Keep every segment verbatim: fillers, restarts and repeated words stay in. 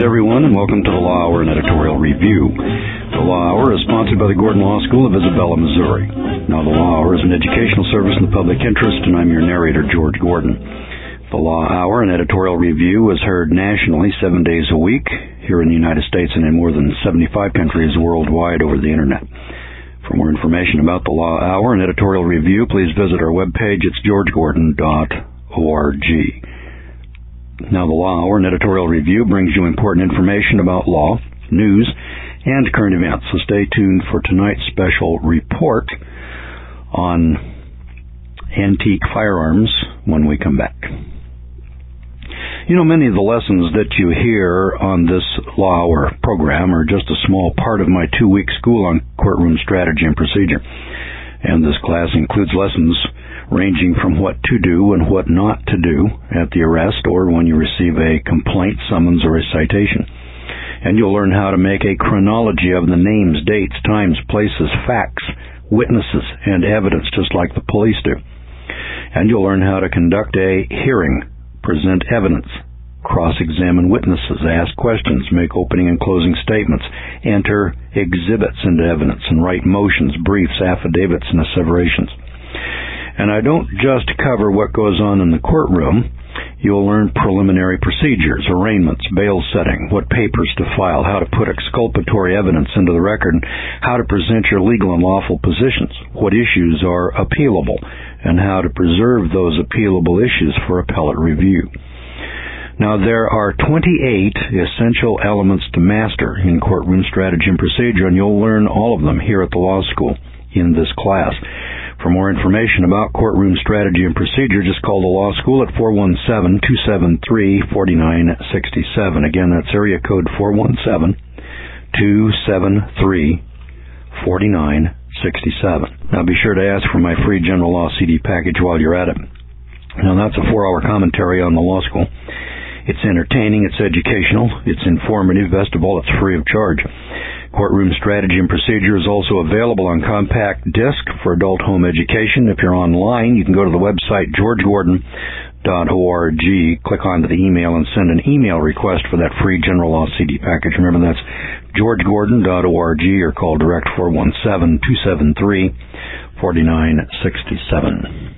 everyone, and welcome to the Law Hour and Editorial Review. The Law Hour is sponsored by the Gordon Law School of Isabella, Missouri. Now, the Law Hour is an educational service in the public interest, and I'm your narrator, George Gordon. The Law Hour and Editorial Review is heard nationally seven days a week here in the United States and in more than seventy-five countries worldwide over the Internet. For more information about the Law Hour and Editorial Review, please visit our webpage. It's george gordon dot org. Now, the Law Hour and Editorial Review brings you important information about law, news, and current events. So stay tuned for tonight's special report on antique firearms when we come back. You know, many of the lessons that you hear on this Law Hour program are just a small part of my two-week school on courtroom strategy and procedure. And this class includes lessons ranging from what to do and what not to do at the arrest or when you receive a complaint, summons, or a citation. And you'll learn how to make a chronology of the names, dates, times, places, facts, witnesses, and evidence, just like the police do. And you'll learn how to conduct a hearing, present evidence, cross-examine witnesses, ask questions, make opening and closing statements, enter exhibits into evidence, and write motions, briefs, affidavits, and asseverations. And I don't just cover what goes on in the courtroom. You'll learn preliminary procedures, arraignments, bail setting, what papers to file, how to put exculpatory evidence into the record, how to present your legal and lawful positions, what issues are appealable, and how to preserve those appealable issues for appellate review. Now, there are twenty-eight essential elements to master in courtroom strategy and procedure, and you'll learn all of them here at the law school in this class. For more information about courtroom strategy and procedure, just call the law school at four one seven, two seven three, four nine six seven. Again, that's area code four one seven, two seven three, four nine six seven. Now, be sure to ask for my free general law C D package while you're at it. Now, that's a four-hour commentary on the law school. It's entertaining, it's educational, it's informative, best of all, it's free of charge. Courtroom Strategy and Procedure is also available on compact disc for adult home education. If you're online, you can go to the website george gordon dot org, click onto the email, and send an email request for that free general law C D package. Remember, that's george gordon dot org, or call direct four one seven, two seven three, four nine six seven.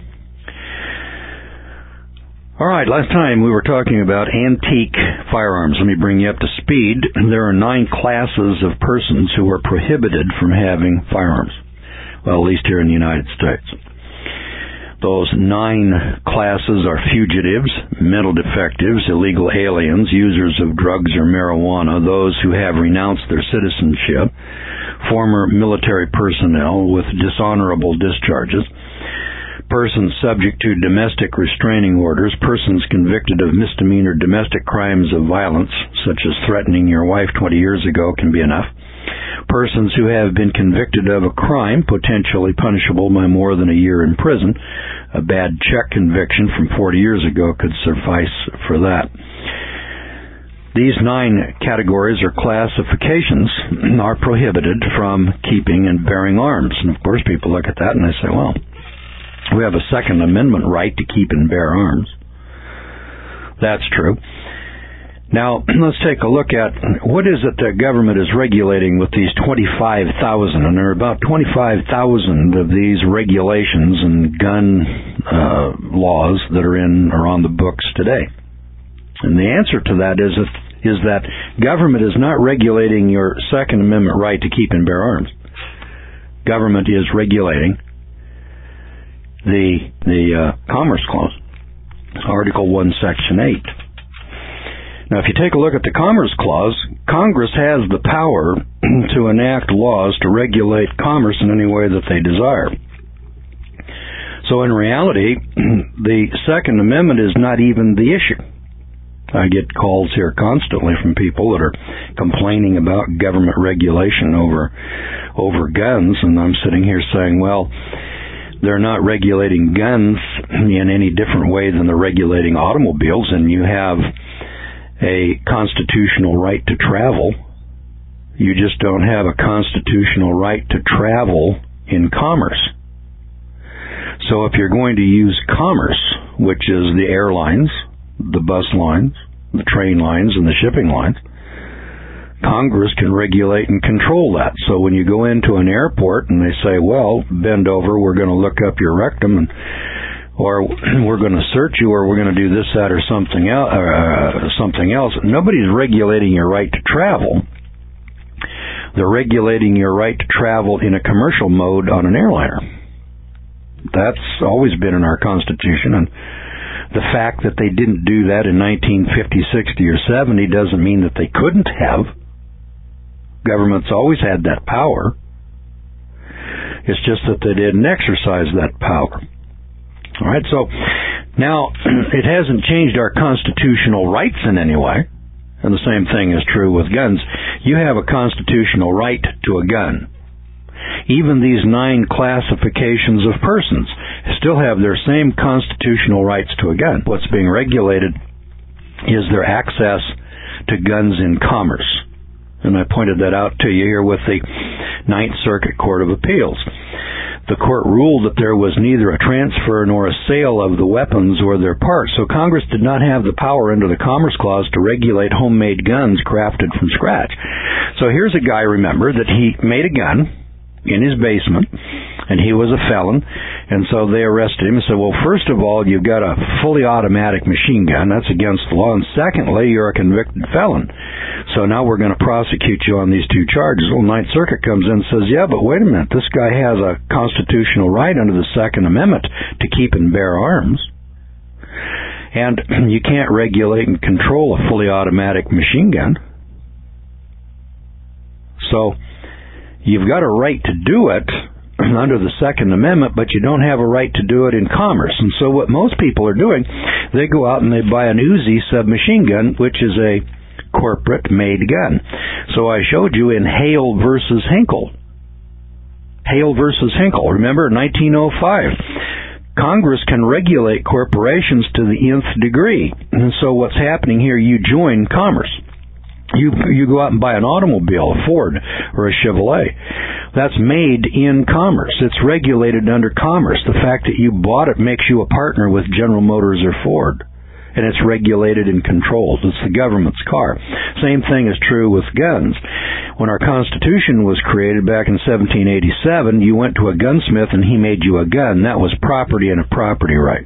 All right, last time we were talking about antique firearms. Let me bring you up to speed. There are nine classes of persons who are prohibited from having firearms. Well, at least here in the United States. Those nine classes are fugitives, mental defectives, illegal aliens, users of drugs or marijuana, those who have renounced their citizenship, former military personnel with dishonorable discharges, persons subject to domestic restraining orders, persons convicted of misdemeanor domestic crimes of violence, such as threatening your wife twenty years ago can be enough, persons who have been convicted of a crime potentially punishable by more than a year in prison. A bad check conviction from forty years ago could suffice for that. These nine categories or classifications are prohibited from keeping and bearing arms. And of course, people look at that and they say, well, we have a Second Amendment right to keep and bear arms. That's true. Now, let's take a look at what is it the government is regulating with these twenty-five thousand, and there are about twenty-five thousand of these regulations and gun uh, laws that are in or on the books today. And the answer to that is, is that government is not regulating your Second Amendment right to keep and bear arms. Government is regulating the the uh, Commerce Clause, Article one, Section eight. Now, if you take a look at the Commerce Clause, Congress has the power to enact laws to regulate commerce in any way that they desire. So in reality, the Second Amendment is not even the issue. I get calls here constantly from people that are complaining about government regulation over over guns, and I'm sitting here saying, well, they're not regulating guns in any different way than they're regulating automobiles, and you have a constitutional right to travel. You just don't have a constitutional right to travel in commerce. So if you're going to use commerce, which is the airlines, the bus lines, the train lines, and the shipping lines, Congress can regulate and control that. So when you go into an airport and they say, well, bend over, we're going to look up your rectum, and or we're going to search you, or we're going to do this, that, or something else, uh, something else. Nobody's regulating your right to travel. They're regulating your right to travel in a commercial mode on an airliner. That's always been in our Constitution, and the fact that they didn't do that in nineteen fifty, sixty, or seventy doesn't mean that they couldn't have. Government's always had that power. It's just that they didn't exercise that power. All right, so now it hasn't changed our constitutional rights in any way, and the same thing is true with guns. You have a constitutional right to a gun. Even these nine classifications of persons still have their same constitutional rights to a gun. What's being regulated is their access to guns in commerce. And I pointed that out to you here with the Ninth Circuit Court of Appeals. The court ruled that there was neither a transfer nor a sale of the weapons or their parts, so Congress did not have the power under the Commerce Clause to regulate homemade guns crafted from scratch. So here's a guy, remember, that he made a gun in his basement, and he was a felon, and so they arrested him and said, well, first of all, you've got a fully automatic machine gun. That's against the law. And secondly, you're a convicted felon. So now we're going to prosecute you on these two charges. Well, Ninth Circuit comes in and says, yeah, but wait a minute. This guy has a constitutional right under the Second Amendment to keep and bear arms. And you can't regulate and control a fully automatic machine gun. So you've got a right to do it under the Second Amendment, but you don't have a right to do it in commerce. And so what most people are doing, they go out and they buy an Uzi submachine gun, which is a corporate-made gun. So I showed you in Hale versus Hinkle. Hale versus Hinkle. Remember, nineteen oh five. Congress can regulate corporations to the nth degree. And so what's happening here, you join commerce. You you go out and buy an automobile, a Ford or a Chevrolet. That's made in commerce. It's regulated under commerce. The fact that you bought it makes you a partner with General Motors or Ford. And it's regulated and controlled. It's the government's car. Same thing is true with guns. When our Constitution was created back in seventeen eighty-seven, you went to a gunsmith and he made you a gun. That was property and a property right.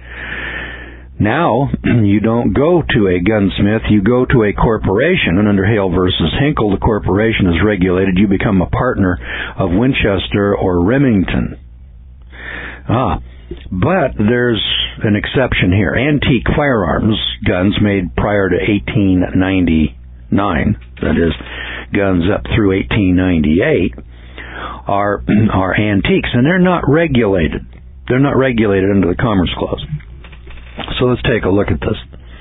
Now, you don't go to a gunsmith, you go to a corporation, and under Hale versus Hinkle, the corporation is regulated. You become a partner of Winchester or Remington. Ah, but there's an exception here. Antique firearms, guns made prior to eighteen ninety-nine, that is, guns up through eighteen ninety-eight, are, are antiques, and they're not regulated. They're not regulated under the Commerce Clause. So let's take a look at this.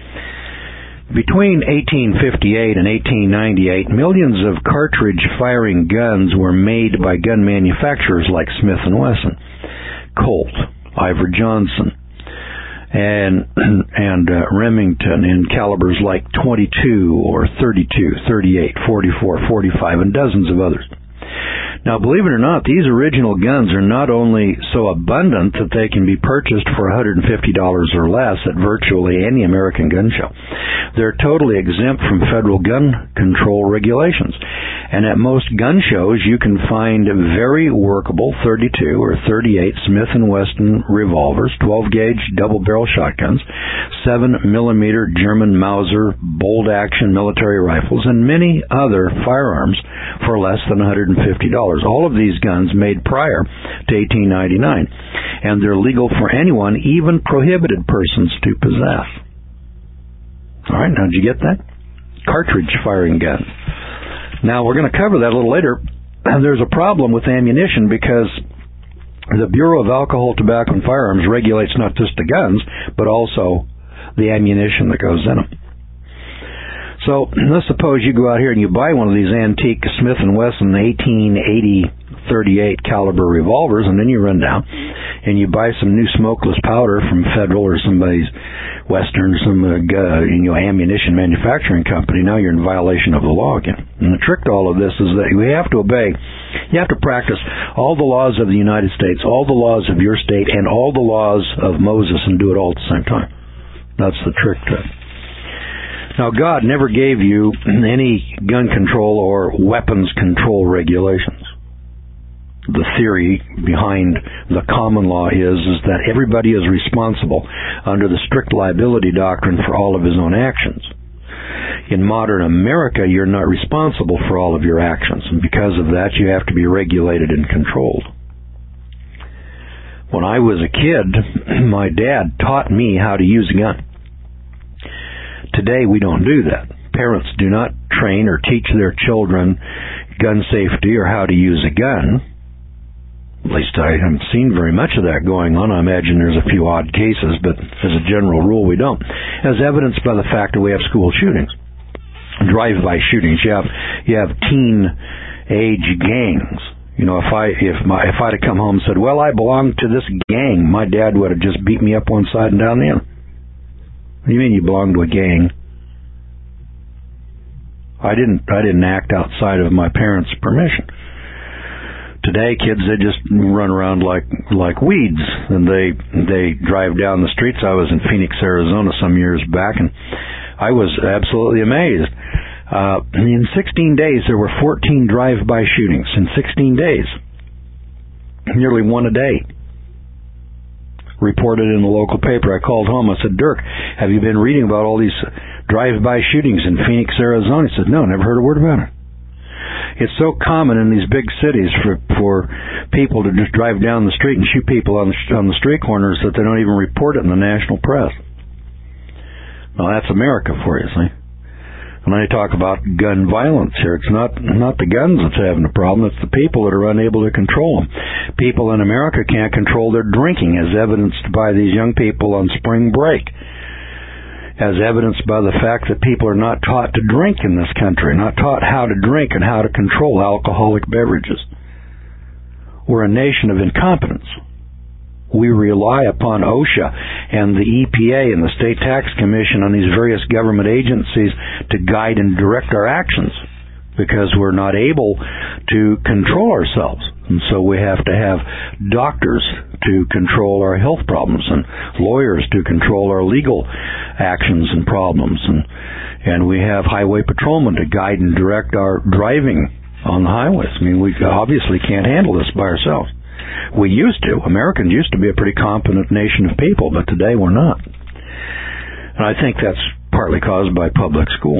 Between eighteen fifty-eight and eighteen ninety-eight, millions of cartridge-firing guns were made by gun manufacturers like Smith and Wesson, Colt, Iver Johnson, and and uh, Remington in calibers like twenty-two or thirty-two, thirty-eight, forty-four, forty-five, and dozens of others. Now, believe it or not, these original guns are not only so abundant that they can be purchased for one hundred fifty dollars or less at virtually any American gun show. They're totally exempt from federal gun control regulations. And at most gun shows, you can find very workable thirty-two or thirty-eight Smith and Wesson revolvers, twelve gauge double-barrel shotguns, seven millimeter German Mauser bolt-action military rifles, and many other firearms for less than one hundred fifty dollars. All of these guns made prior to eighteen ninety-nine, and they're legal for anyone, even prohibited persons, to possess. All right, now did you get that? Cartridge firing gun. Now we're going to cover that a little later. There's a problem with ammunition because the Bureau of Alcohol, Tobacco, and Firearms regulates not just the guns, but also the ammunition that goes in them. So let's suppose you go out here and you buy one of these antique Smith and Wesson eighteen eighty thirty-eight caliber revolvers, and then you run down and you buy some new smokeless powder from Federal or somebody's Western, some uh, you know ammunition manufacturing company. Now you're in violation of the law again. And the trick to all of this is that we have to obey. You have to practice all the laws of the United States, all the laws of your state, and all the laws of Moses, and do it all at the same time. That's the trick to it. Now, God never gave you any gun control or weapons control regulations. The theory behind the common law is, is that everybody is responsible under the strict liability doctrine for all of his own actions. In modern America, you're not responsible for all of your actions, and because of that, you have to be regulated and controlled. When I was a kid, my dad taught me how to use a gun. Today, we don't do that. Parents do not train or teach their children gun safety or how to use a gun. At least I haven't seen very much of that going on. I imagine there's a few odd cases, but as a general rule, we don't. As evidenced by the fact that we have school shootings, drive-by shootings. You have you have teen-age gangs. You know, if I if my if I'd have come home and said, "Well, I belong to this gang," my dad would have just beat me up one side and down the other. What do you mean you belong to a gang? I didn't. I didn't act outside of my parents' permission. Today, kids, they just run around like like weeds, and they they drive down the streets. I was in Phoenix, Arizona, some years back, and I was absolutely amazed. Uh, in sixteen days, there were fourteen drive-by shootings. In sixteen days, nearly one a day. Reported in the local paper. I called home. I said, "Dirk, have you been reading about all these drive-by shootings in Phoenix, Arizona?" He said, "No, never heard a word about it." It's so common in these big cities for for people to just drive down the street and shoot people on the on the street corners that they don't even report it in the national press. Well, that's America for you, see. When I talk about gun violence here, it's not not the guns that's having a problem. It's the people that are unable to control them. People in America can't control their drinking, as evidenced by these young people on spring break. As evidenced by the fact that people are not taught to drink in this country, not taught how to drink and how to control alcoholic beverages. We're a nation of incompetence. We rely upon OSHA and the E P A and the State Tax Commission on these various government agencies to guide and direct our actions because we're not able to control ourselves. And so we have to have doctors to control our health problems and lawyers to control our legal actions and problems. And, and we have highway patrolmen to guide and direct our driving on the highways. I mean, we obviously can't handle this by ourselves. We used to. Americans used to be a pretty competent nation of people, but today we're not. And I think that's partly caused by public school.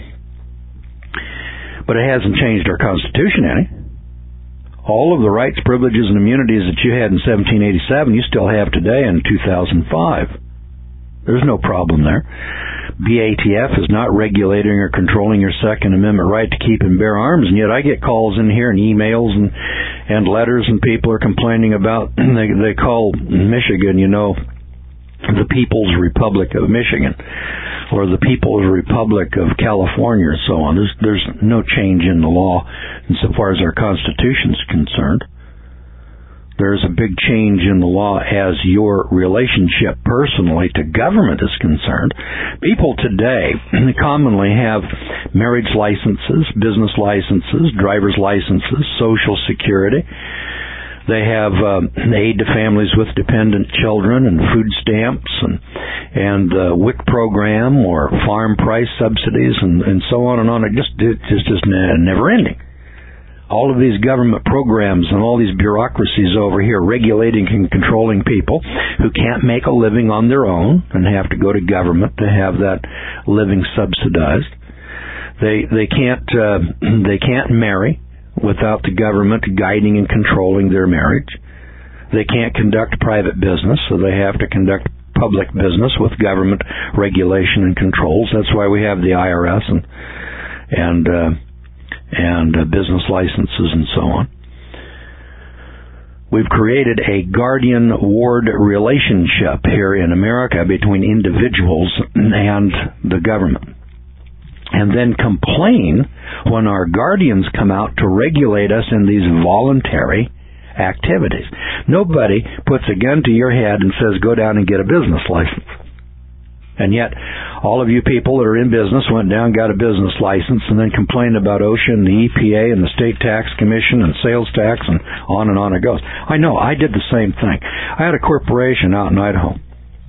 But it hasn't changed our Constitution any. All of the rights, privileges, and immunities that you had in seventeen eighty-seven, you still have today in two thousand five. There's no problem there. B A T F is not regulating or controlling your Second Amendment right to keep and bear arms, and yet I get calls in here and emails and, and letters, and people are complaining about, they, they call Michigan, you know, the People's Republic of Michigan, or the People's Republic of California, or so on. There's, there's no change in the law insofar as our Constitution is concerned. There's a big change in the law as your relationship personally to government is concerned. People today commonly have marriage licenses, business licenses, driver's licenses, Social Security. They have um, aid to families with dependent children and food stamps and and the W I C program or farm price subsidies and, and so on and on. It just it's just never ending. All of these government programs and all these bureaucracies over here regulating and controlling people who can't make a living on their own and have to go to government to have that living subsidized. They they can't uh, they can't marry without the government guiding and controlling their marriage. They can't conduct private business, so they have to conduct public business with government regulation and controls. That's why we have the I R S and and uh, and uh, business licenses and so on. We've created a guardian-ward relationship here in America between individuals and the government, and then complain when our guardians come out to regulate us in these voluntary activities. Nobody puts a gun to your head and says, go down and get a business license. And yet, all of you people that are in business went down, got a business license, and then complained about OSHA and the E P A and the State Tax Commission and sales tax, and on and on it goes. I know, I did the same thing. I had a corporation out in Idaho.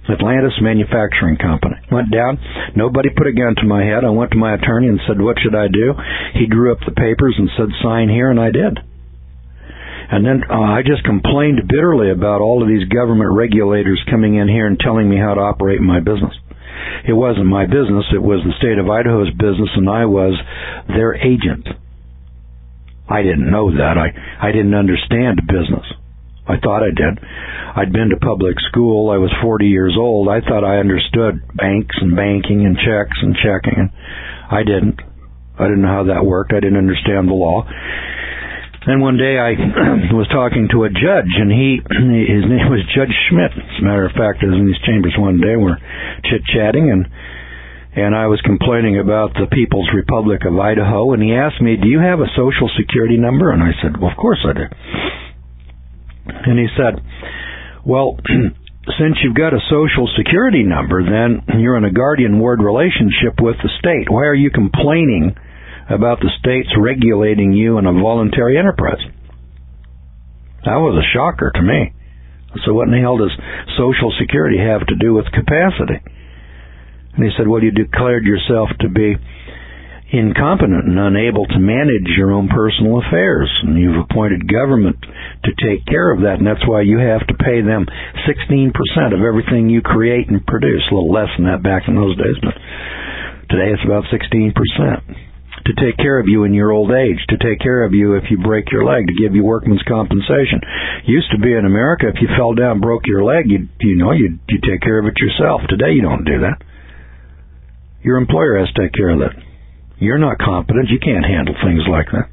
Atlantis Manufacturing Company. Went down. Nobody put a gun to my head. I went to my attorney and said, what should I do? He drew up the papers and said, sign here, and I did. And then uh, I just complained bitterly about all of these government regulators coming in here and telling me how to operate my business. It wasn't my business. It was the state of Idaho's business, and I was their agent. I didn't know that. I, I didn't understand business. I thought I did. I'd been to public school. I was forty years old. I thought I understood banks and banking and checks and checking. And I didn't. I didn't know how that worked. I didn't understand the law. Then one day I was talking to a judge, and he, his name was Judge Schmidt. As a matter of fact, I was in these chambers one day. We're chit-chatting, and and I was complaining about the People's Republic of Idaho, and he asked me, do you have a Social Security number? And I said, well, of course I do. And he said, well, since you've got a Social Security number, then you're in a guardian-ward relationship with the state. Why are you complaining about the states regulating you in a voluntary enterprise? That was a shocker to me. So what in the hell does Social Security have to do with capacity? And he said, well, you declared yourself to be incompetent and unable to manage your own personal affairs, and you've appointed government to take care of that, and that's why you have to pay them sixteen percent of everything you create and produce. A little less than that back in those days, but today it's about sixteen percent. To take care of you in your old age, to take care of you if you break your leg, to give you workman's compensation. Used to be in America, if you fell down, broke your leg, you you know, you you take care of it yourself. Today you don't do that. Your employer has to take care of that. You're not competent. You can't handle things like that.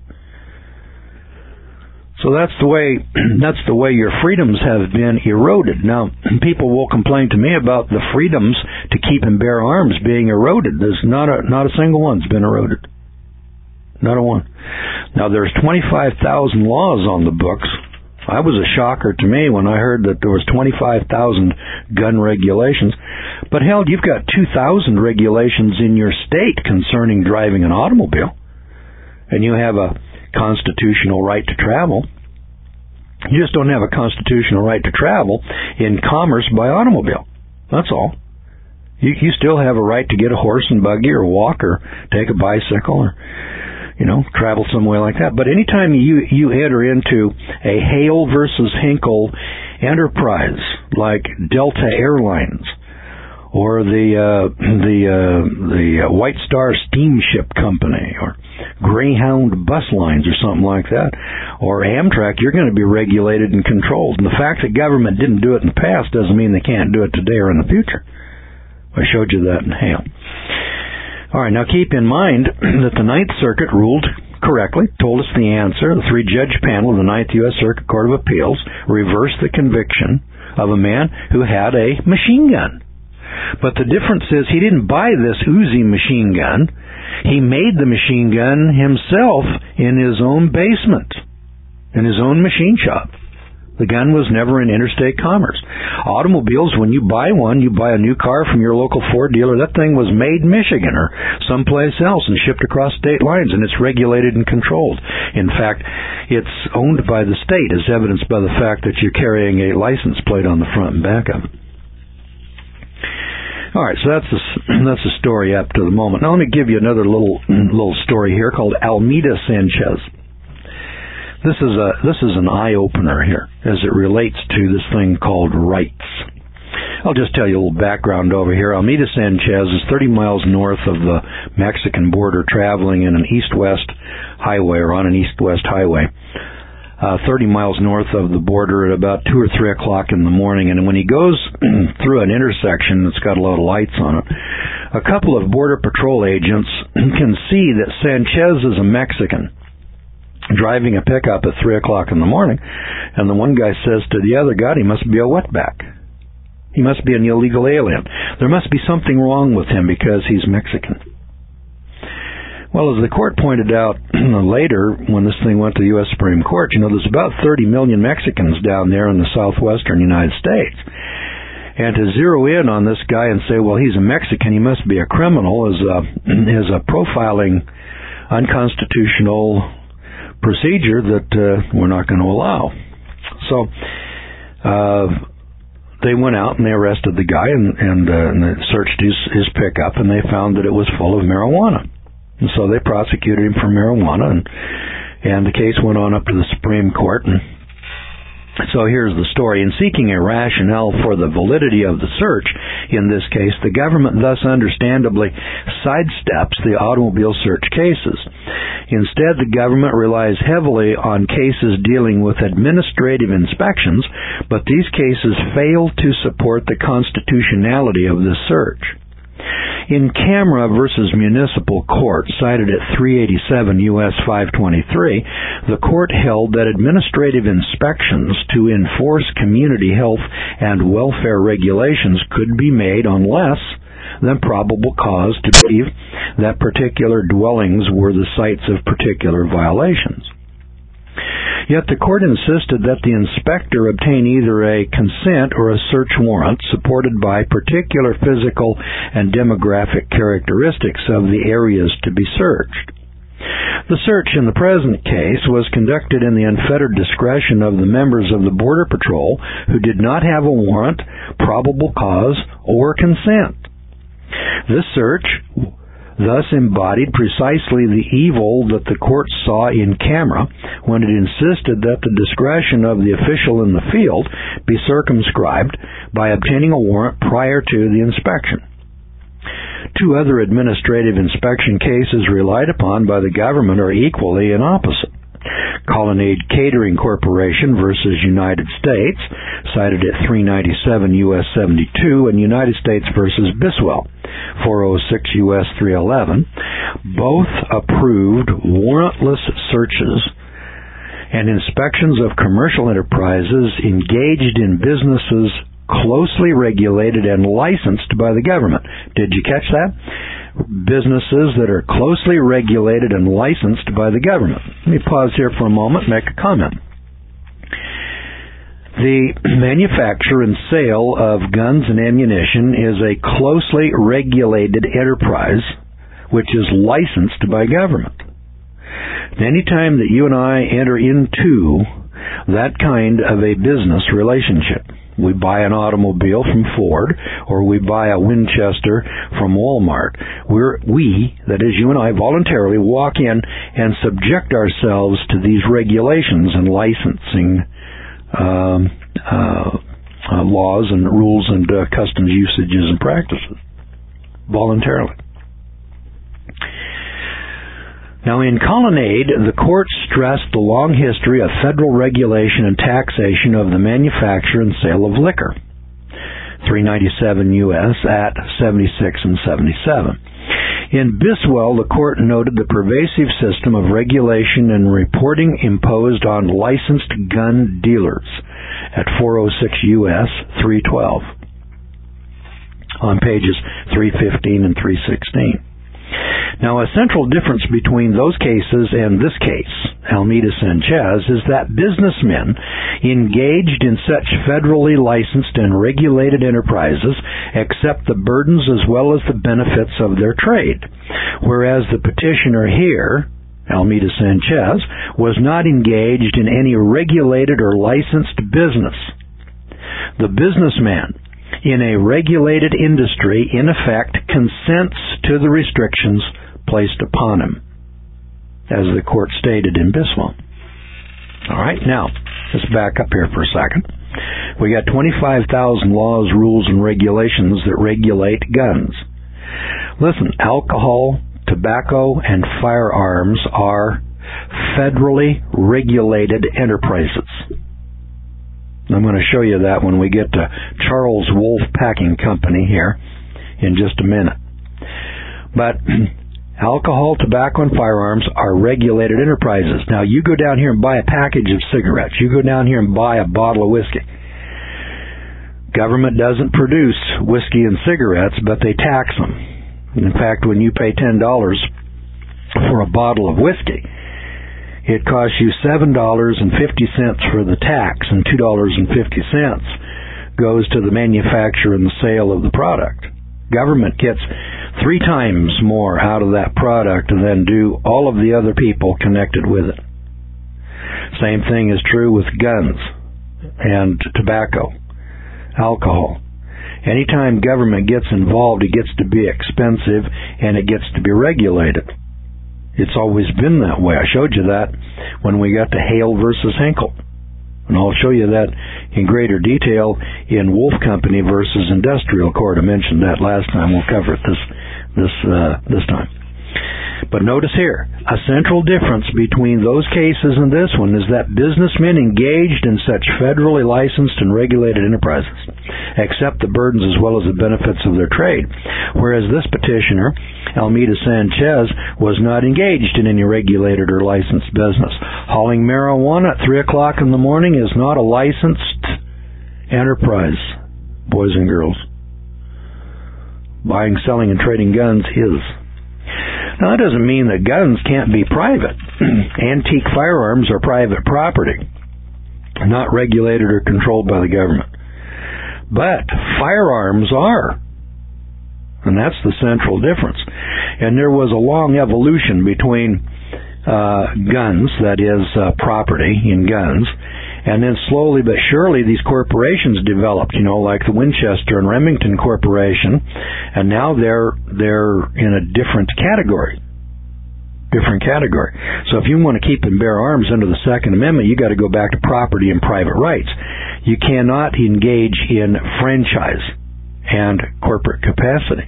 So that's the way that's the way your freedoms have been eroded. Now, people will complain to me about the freedoms to keep and bear arms being eroded. There's not a not a single one's been eroded. Not a one. Now, there's twenty-five thousand laws on the books. I was a shocker to me when I heard that there was twenty-five thousand gun regulations. But hell, you've got two thousand regulations in your state concerning driving an automobile. And you have a constitutional right to travel. You just don't have a constitutional right to travel in commerce by automobile. That's all. You, you still have a right to get a horse and buggy or walk or take a bicycle or, you know, travel somewhere like that. But anytime you, you enter into a Hale versus Hinkle enterprise like Delta Airlines or the uh, the uh, the White Star Steamship Company or Greyhound Bus Lines or something like that, or Amtrak, you're going to be regulated and controlled. And the fact that government didn't do it in the past doesn't mean they can't do it today or in the future. I showed you that in Hale. All right, now keep in mind that the Ninth Circuit ruled correctly, told us the answer. The three-judge panel of the Ninth U S Circuit Court of Appeals reversed the conviction of a man who had a machine gun. But the difference is he didn't buy this Uzi machine gun. He made the machine gun himself in his own basement, in his own machine shop. The gun was never in interstate commerce. Automobiles, when you buy one, you buy a new car from your local Ford dealer, that thing was made in Michigan or someplace else and shipped across state lines, and it's regulated and controlled. In fact, it's owned by the state, as evidenced by the fact that you're carrying a license plate on the front and back of it. All right, so that's the, that's the story up to the moment. Now let me give you another little little story here called Almeda Sanchez. This is a this is an eye-opener here as it relates to this thing called rights. I'll just tell you a little background over here. Almeda Sanchez is thirty miles north of the Mexican border, traveling in an east-west highway or on an east-west highway. Uh, thirty miles north of the border at about two or three o'clock in the morning. And when he goes through an intersection that's got a lot of lights on it, a couple of Border Patrol agents can see that Sanchez is a Mexican driving a pickup at three o'clock in the morning. And the one guy says to the other, God, he must be a wetback. He must be an illegal alien. There must be something wrong with him because he's Mexican. Well, as the court pointed out later, when this thing went to the U S Supreme Court, you know, there's about thirty million Mexicans down there in the southwestern United States. And to zero in on this guy and say, well, he's a Mexican, he must be a criminal, is a, is a profiling, unconstitutional procedure that uh, we're not going to allow. So, uh, they went out and they arrested the guy and, and, uh, and they searched his, his pickup, and they found that it was full of marijuana. And so they prosecuted him for marijuana, and, and the case went on up to the Supreme Court. And so here's the story. In seeking a rationale for the validity of the search, in this case, the government thus understandably sidesteps the automobile search cases. Instead, the government relies heavily on cases dealing with administrative inspections, but these cases fail to support the constitutionality of this search. In Camera versus Municipal Court, cited at three eighty-seven U S five twenty-three, the court held that administrative inspections to enforce community health and welfare regulations could be made on less than probable cause to believe that particular dwellings were the sites of particular violations. Yet the court insisted that the inspector obtain either a consent or a search warrant supported by particular physical and demographic characteristics of the areas to be searched. The search in the present case was conducted in the unfettered discretion of the members of the Border Patrol who did not have a warrant, probable cause, or consent. This search thus embodied precisely the evil that the court saw in Camera when it insisted that the discretion of the official in the field be circumscribed by obtaining a warrant prior to the inspection. Two other administrative inspection cases relied upon by the government are equally inopposite. Colonnade Catering Corporation versus United States, cited at three ninety-seven U S seventy-two, and United States versus Biswell, four oh six U S three eleven, both approved warrantless searches and inspections of commercial enterprises engaged in businesses closely regulated and licensed by the government. Did you catch that? Businesses that are closely regulated and licensed by the government. Let me pause here for a moment and make a comment. The manufacture and sale of guns and ammunition is a closely regulated enterprise which is licensed by government. Anytime that you and I enter into that kind of a business relationship, we buy an automobile from Ford, or we buy a Winchester from Walmart, We're, we, that is you and I, voluntarily walk in and subject ourselves to these regulations and licensing um, uh, uh, laws and rules and uh, customs usages and practices, voluntarily. Now, in Colonnade, the court stressed the long history of federal regulation and taxation of the manufacture and sale of liquor, three ninety-seven U S at seventy-six and seventy-seven. In Biswell, the court noted the pervasive system of regulation and reporting imposed on licensed gun dealers at four oh six U S three twelve, on pages three fifteen and three sixteen. Now, a central difference between those cases and this case, Almeida-Sanchez, is that businessmen engaged in such federally licensed and regulated enterprises accept the burdens as well as the benefits of their trade, whereas the petitioner here, Almeida-Sanchez, was not engaged in any regulated or licensed business. The businessman in a regulated industry, in effect, consents to the restrictions placed upon him, as the court stated in Biswell. All right, now, let's back up here for a second. We got twenty-five thousand laws, rules, and regulations that regulate guns. Listen, alcohol, tobacco, and firearms are federally regulated enterprises. I'm going to show you that when we get to Charles Wolf Packing Company here in just a minute. But alcohol, tobacco, and firearms are regulated enterprises. Now, you go down here and buy a package of cigarettes. You go down here and buy a bottle of whiskey. Government doesn't produce whiskey and cigarettes, but they tax them. In fact, when you pay ten dollars for a bottle of whiskey, it costs you seven dollars and fifty cents for the tax, and two dollars and fifty cents goes to the manufacture and the sale of the product. Government gets three times more out of that product than do all of the other people connected with it. Same thing is true with guns and tobacco. alcohol. Anytime government gets involved, it gets to be expensive and it gets to be regulated. It's always been that way. I showed you that when we got to Hale versus Henkel. And I'll show you that in greater detail in Wolf Company versus Industrial Court. I mentioned that last time. We'll cover it this this uh, this time. But notice here, a central difference between those cases and this one is that businessmen engaged in such federally licensed and regulated enterprises accept the burdens as well as the benefits of their trade, whereas this petitioner, Almeida Sanchez, was not engaged in any regulated or licensed business. Hauling marijuana at three o'clock in the morning is not a licensed enterprise, boys and girls. Buying, selling, and trading guns is. Now, that doesn't mean that guns can't be private. Antique firearms are private property, not regulated or controlled by the government. But firearms are. And that's the central difference. And there was a long evolution between uh, guns, that is, uh, property in guns, and then slowly but surely these corporations developed, you know, like the Winchester and Remington Corporation, and now they're they're in a different category. Different category. So if you want to keep and bear arms under the Second Amendment, you got to go back to property and private rights. You cannot engage in franchise and corporate capacity.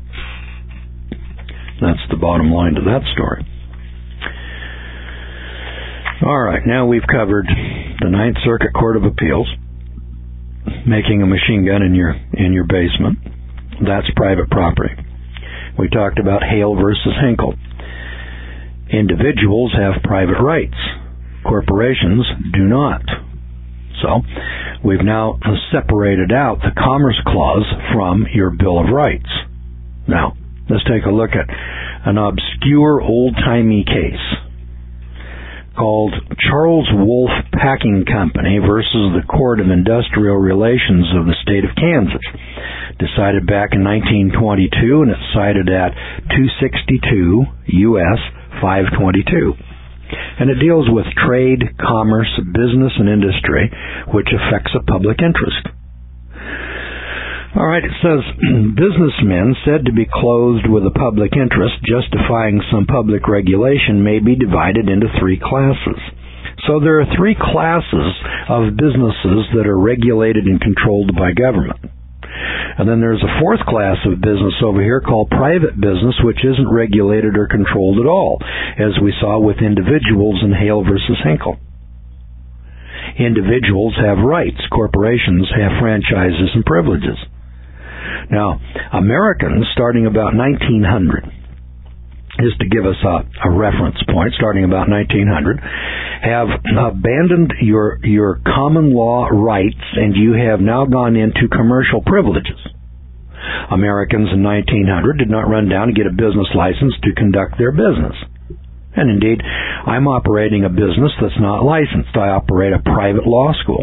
That's the bottom line to that story. All right, now we've covered the Ninth Circuit Court of Appeals, making a machine gun in your in your basement. That's private property. We talked about Hale versus Henkel. Individuals have private rights. Corporations do not. So, we've now separated out the Commerce Clause from your Bill of Rights. Now, let's take a look at an obscure old-timey case called Charles Wolf Packing Company versus the Court of Industrial Relations of the state of Kansas. Decided back in nineteen twenty-two, and it's cited at two sixty-two U S five twenty-two. And it deals with trade, commerce, business, and industry, which affects a public interest. All right, it says, businessmen said to be clothed with a public interest justifying some public regulation may be divided into three classes. So there are three classes of businesses that are regulated and controlled by government. And then there's a fourth class of business over here called private business, which isn't regulated or controlled at all, as we saw with individuals in Hale versus Henkel. Individuals have rights. Corporations have franchises and privileges. Now, Americans, starting about nineteen hundred, just to give us a, a reference point, starting about nineteen hundred, have abandoned your your common law rights, and you have now gone into commercial privileges. Americans in nineteen hundred did not run down and get a business license to conduct their business. And indeed, I'm operating a business that's not licensed. I operate a private law school.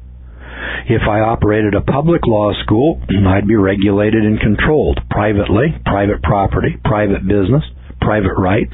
If I operated a public law school, I'd be regulated and controlled privately, private property, private business, private rights.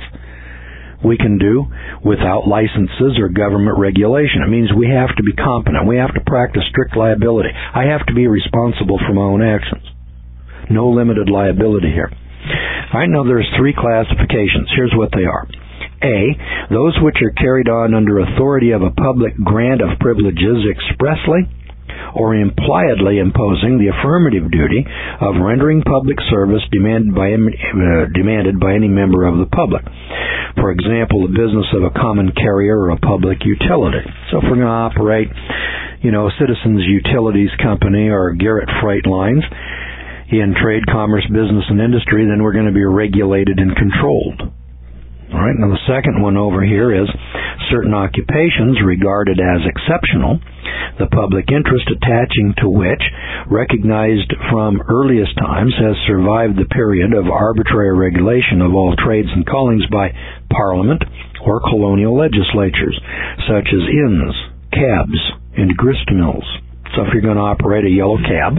We can do without licenses or government regulation. It means we have to be competent. We have to practice strict liability. I have to be responsible for my own actions. No limited liability here. All right, now there's three classifications. Here's what they are. A, those which are carried on under authority of a public grant of privileges expressly or impliedly imposing the affirmative duty of rendering public service demanded by, uh, demanded by any member of the public. For example, the business of a common carrier or a public utility. So if we're going to operate, you know, Citizens Utilities Company or Garrett Freight Lines in trade, commerce, business, and industry, then we're going to be regulated and controlled. All right, now the second one over here is certain occupations regarded as exceptional, the public interest attaching to which, recognized from earliest times, has survived the period of arbitrary regulation of all trades and callings by Parliament or colonial legislatures, such as inns, cabs, and grist mills. So if you're going to operate a yellow cab,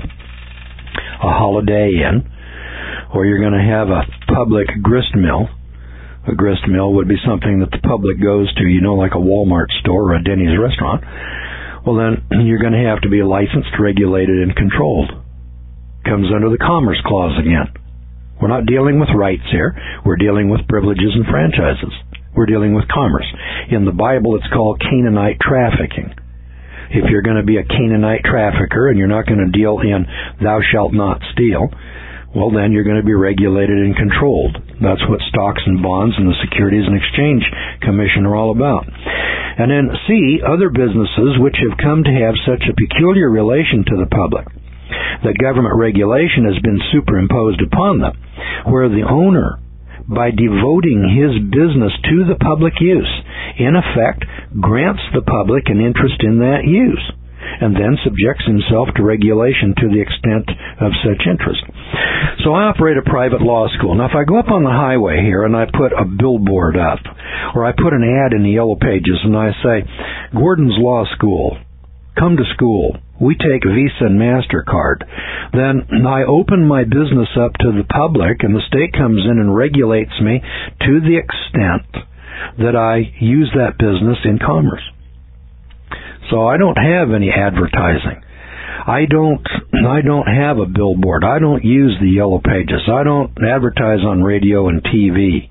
a Holiday Inn, or you're going to have a public grist mill, a grist mill would be something that the public goes to, you know, like a Walmart store or a Denny's restaurant. well then you're going to have to be licensed, regulated, and controlled. Comes under the Commerce Clause again. We're not dealing with rights here. We're dealing with privileges and franchises. We're dealing with commerce. In the Bible, it's called Canaanite trafficking. If you're going to be a Canaanite trafficker and you're not going to deal in thou shalt not steal, well, then you're going to be regulated and controlled. That's what stocks and bonds and the Securities and Exchange Commission are all about. And then C, other businesses which have come to have such a peculiar relation to the public that government regulation has been superimposed upon them, where the owner, by devoting his business to the public use, in effect grants the public an interest in that use, and then subjects himself to regulation to the extent of such interest. So I operate a private law school. Now, if I go up on the highway here and I put a billboard up, or I put an ad in the Yellow Pages and I say, Gordon's Law School, come to school, we take Visa and MasterCard, then I open my business up to the public and the state comes in and regulates me to the extent that I use that business in commerce. So I don't have any advertising. I don't I don't have a billboard. I don't use the Yellow Pages. I don't advertise on radio and T V.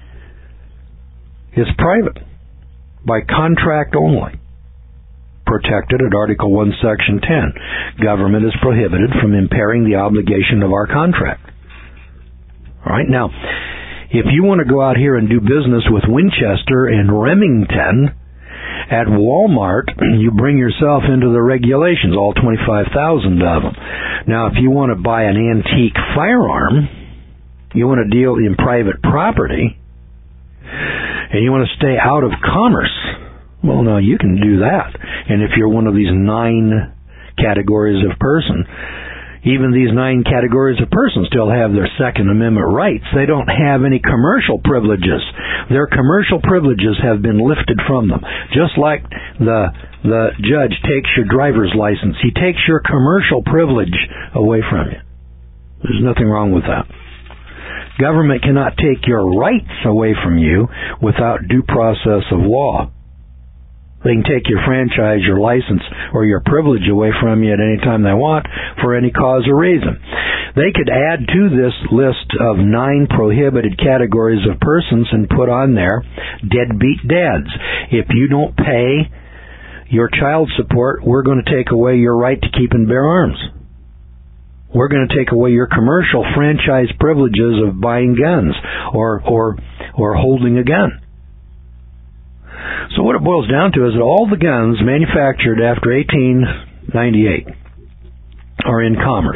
It's private, by contract only. Protected at Article one, Section ten. Government is prohibited from impairing the obligation of our contract. All right, now, if you want to go out here and do business with Winchester and Remington at Walmart, you bring yourself into the regulations, all twenty-five thousand of them. Now, if you want to buy an antique firearm, you want to deal in private property, and you want to stay out of commerce, well, now you can do that. And if you're one of these nine categories of person, even these nine categories of person still have their Second Amendment rights. They don't have any commercial privileges. Their commercial privileges have been lifted from them. Just like the the judge takes your driver's license, he takes your commercial privilege away from you. There's nothing wrong with that. Government cannot take your rights away from you without due process of law. They can take your franchise, your license, or your privilege away from you at any time they want for any cause or reason. They could add to this list of nine prohibited categories of persons and put on there deadbeat dads. If you don't pay your child support, we're going to take away your right to keep and bear arms. We're going to take away your commercial franchise privileges of buying guns or or or holding a gun. So what it boils down to is that all the guns manufactured after eighteen ninety-eight are in commerce.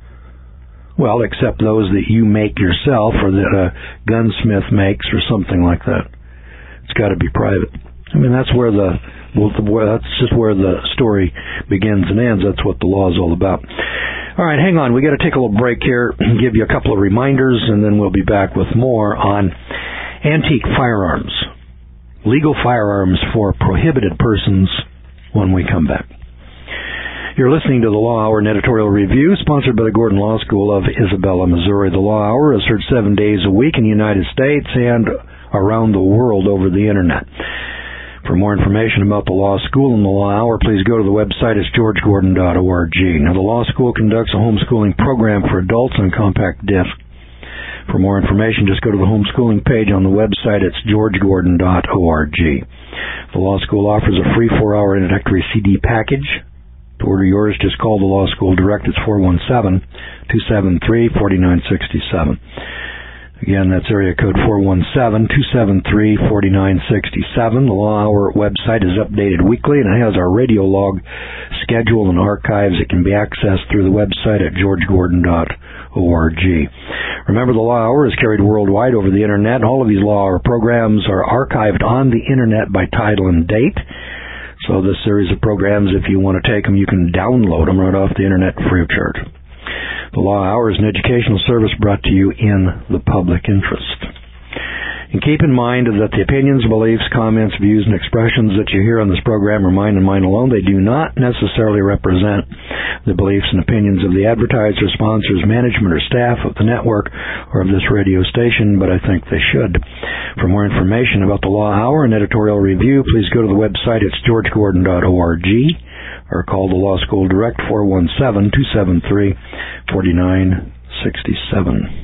Well, except those that you make yourself or that a gunsmith makes or something like that. It's got to be private. I mean, that's where the, well, the that's just where the story begins and ends. That's what the law is all about. All right, hang on. We got to take a little break here and give you a couple of reminders, and then we'll be back with more on antique firearms. Legal firearms for prohibited persons when we come back. You're listening to the Law Hour, an editorial review sponsored by the Gordon Law School of Isabella, Missouri. The Law Hour is heard seven days a week in the United States and around the world over the Internet. For more information about the Law School and the Law Hour, please go to the website. It's george gordon dot org. Now, the Law School conducts a homeschooling program for adults on compact disc. For more information, just go to the homeschooling page on the website. It's george gordon dot org. The Law School offers a free four-hour introductory C D package. To order yours, just call the Law School direct. It's four one seven, two seven three, four nine six seven. Again, that's area code four one seven, two seven three, four nine six seven. The Law Hour website is updated weekly, and it has our radio log schedule and archives. It can be accessed through the website at george gordon dot org. Remember, the Law Hour is carried worldwide over the Internet. All of these Law Hour programs are archived on the Internet by title and date. So this series of programs, if you want to take them, you can download them right off the Internet free of charge. The Law Hour is an educational service brought to you in the public interest. And keep in mind that the opinions, beliefs, comments, views, and expressions that you hear on this program are mine and mine alone. They do not necessarily represent the beliefs and opinions of the advertiser, sponsors, management, or staff of the network or of this radio station, but I think they should. For more information about the Law Hour and editorial review, please go to the website. It's george gordon dot org. or call the law school direct, four one seven, two seven three, four nine six seven.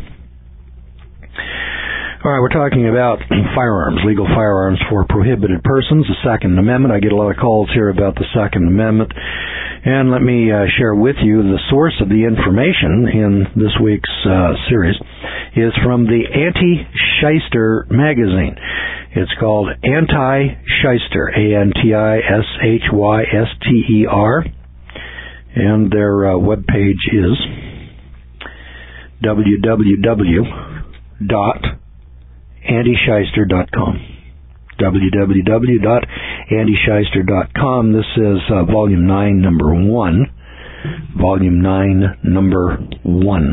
All right, we're talking about firearms, legal firearms for prohibited persons, the Second Amendment. I get a lot of calls here about the Second Amendment. And let me uh, share with you the source of the information in this week's uh, series is from the Anti-Shyster magazine. It's called Anti-Shyster, A N T I S H Y S T E R. And their uh, webpage is w w w dot andy shyster dot com. w w w dot andy shyster dot com. This is uh, Volume nine, Number one. Volume nine, Number one.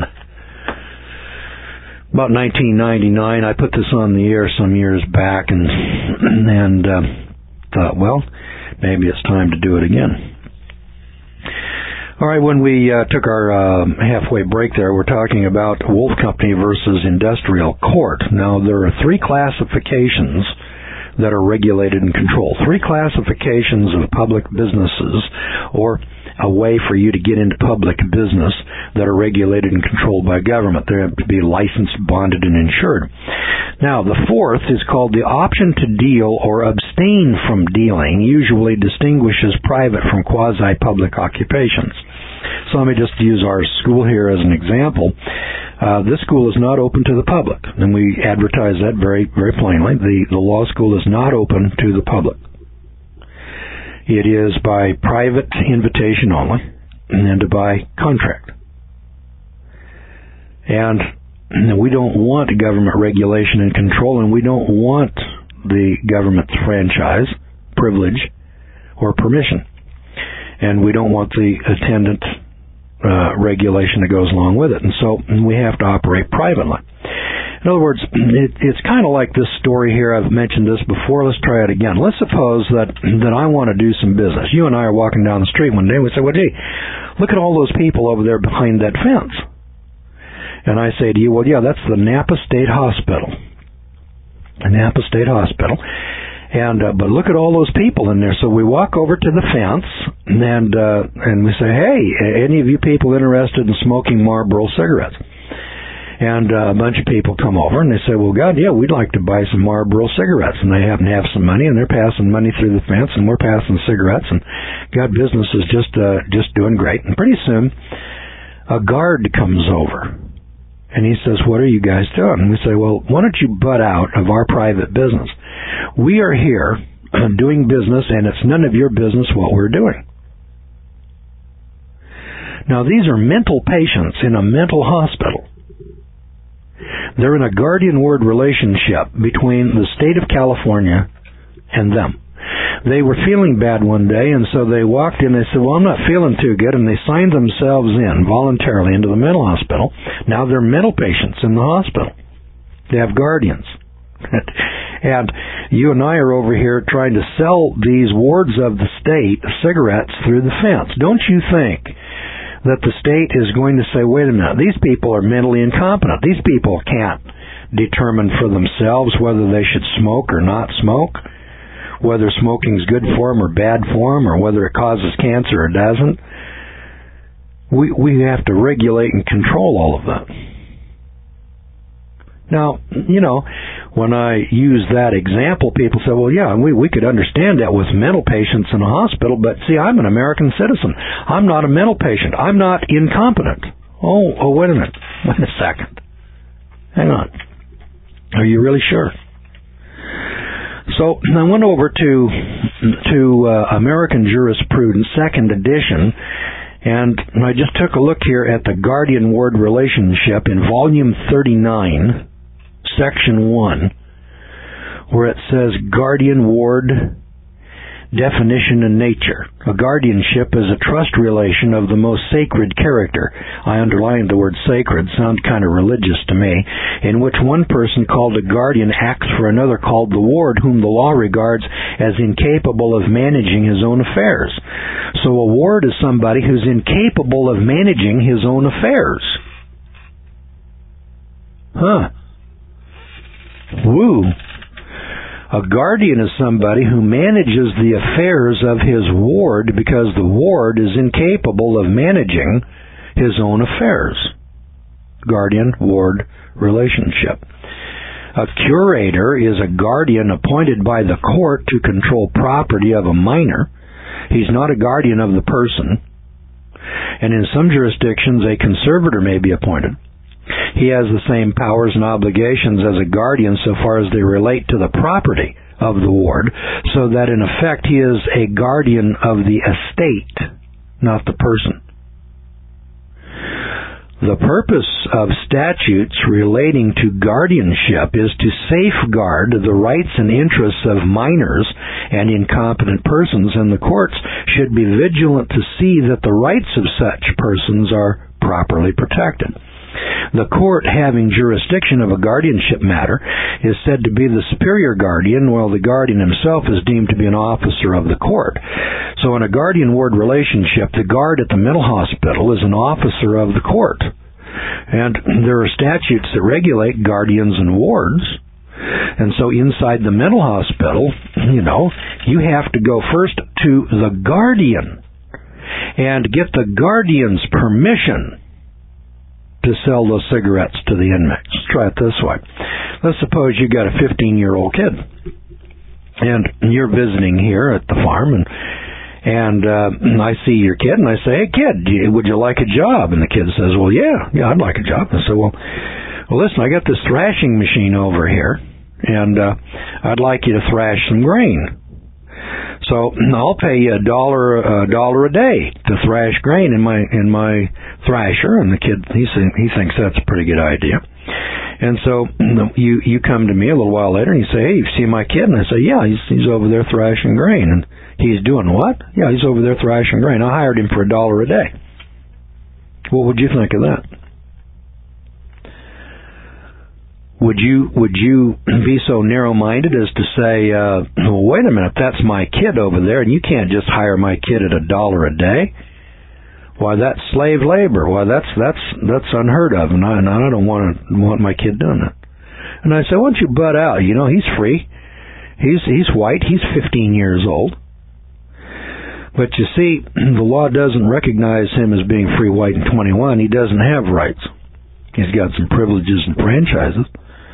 About nineteen ninety-nine, I put this on the air some years back and, and uh, thought, well, maybe it's time to do it again. All right, when we uh, took our uh, halfway break there, we're talking about Wolf Company versus Industrial Court. Now, there are three classifications that are regulated and controlled. Three classifications of public businesses, or a way for you to get into public business that are regulated and controlled by government. They have to be licensed, bonded, and insured. Now, the fourth is called the option to deal or abstain from dealing, usually distinguishes private from quasi-public occupations. So let me just use our school here as an example. Uh, this school is not open to the public, and we advertise that very, very plainly. The, the law school is not open to the public. It is by private invitation only, and by contract. And we don't want government regulation and control, and we don't want the government's franchise, privilege, or permission. And we don't want the attendant uh, regulation that goes along with it. And so we have to operate privately. In other words, it, it's kind of like this story here. I've mentioned this before. Let's try it again. Let's suppose that, that I want to do some business. You and I are walking down the street one day, and we say, well, gee, look at all those people over there behind that fence. And I say to you, well, yeah, that's the Napa State Hospital. The Napa State Hospital. And uh, but look at all those people in there. So we walk over to the fence, and uh, and we say, hey, any of you people interested in smoking Marlboro cigarettes? And uh, a bunch of people come over, and they say, well, God, yeah, we'd like to buy some Marlboro cigarettes. And they happen to have some money, and they're passing money through the fence, and we're passing cigarettes. And God, business is just uh, just doing great. And pretty soon, a guard comes over. And he says, what are you guys doing? And we say, well, why don't you butt out of our private business? We are here doing business, and it's none of your business what we're doing. Now, these are mental patients in a mental hospital. They're in a guardian-ward relationship between the state of California and them. They were feeling bad one day, and so they walked in. They said, well, I'm not feeling too good, and they signed themselves in voluntarily into the mental hospital. Now they're mental patients in the hospital. They have guardians. And you and I are over here trying to sell these wards of the state cigarettes through the fence. Don't you think that the state is going to say, wait a minute, these people are mentally incompetent. These people can't determine for themselves whether they should smoke or not smoke, whether smoking is good for them or bad for them, or whether it causes cancer or doesn't. We we have to regulate and control all of that. Now, you know, when I use that example, people say, well, yeah, we, we could understand that with mental patients in a hospital, but see, I'm an American citizen. I'm not a mental patient. I'm not incompetent. Oh, oh, wait a minute. Wait a second. Hang on. Are you really sure? So I went over to to uh, American Jurisprudence, second edition, and I just took a look here at the guardian-ward relationship in Volume thirty-nine, Section one, where it says guardian-ward definition and nature. A guardianship is a trust relation of the most sacred character. I underlined the word sacred, sounds kind of religious to me, in which one person called a guardian acts for another called the ward, whom the law regards as incapable of managing his own affairs. So a ward is somebody who's incapable of managing his own affairs. Huh. Woo. A guardian is somebody who manages the affairs of his ward because the ward is incapable of managing his own affairs. Guardian-ward relationship. A curator is a guardian appointed by the court to control property of a minor. He's not a guardian of the person. And in some jurisdictions, a conservator may be appointed. He has the same powers and obligations as a guardian so far as they relate to the property of the ward, so that in effect he is a guardian of the estate, not the person. The purpose of statutes relating to guardianship is to safeguard the rights and interests of minors and incompetent persons, and the courts should be vigilant to see that the rights of such persons are properly protected. The court having jurisdiction of a guardianship matter is said to be the superior guardian, while the guardian himself is deemed to be an officer of the court. So in a guardian-ward relationship, the guard at the mental hospital is an officer of the court. And there are statutes that regulate guardians and wards. And so inside the mental hospital, you know, you have to go first to the guardian and get the guardian's permission to sell those cigarettes to the inmates. Let's try it this way. Let's suppose you got a fifteen-year-old kid, and you're visiting here at the farm, and and uh, I see your kid, and I say, "Hey, kid, would you like a job?" And the kid says, "Well, yeah, yeah, I'd like a job." I say, "Well, well, listen, I got this thrashing machine over here, and uh, I'd like you to thrash some grain. So I'll pay you a dollar a dollar a day to thrash grain in my in my thrasher." And the kid he he thinks that's a pretty good idea. And so you you come to me a little while later and you say, "Hey, you see my kid?" And I say, "Yeah, he's he's over there thrashing grain." And he's doing what? "Yeah, he's over there thrashing grain. I hired him for a dollar a day." What would you think of that? Would you would you be so narrow-minded as to say, uh, well, wait a minute, that's my kid over there, and you can't just hire my kid at a dollar a day? Why, that's slave labor. Why, that's that's that's unheard of, and I, and I don't want to want my kid doing that. And I say, why don't you butt out? You know, he's free. He's he's white. He's fifteen years old. But you see, the law doesn't recognize him as being free, white, and twenty-one. He doesn't have rights. He's got some privileges and franchises.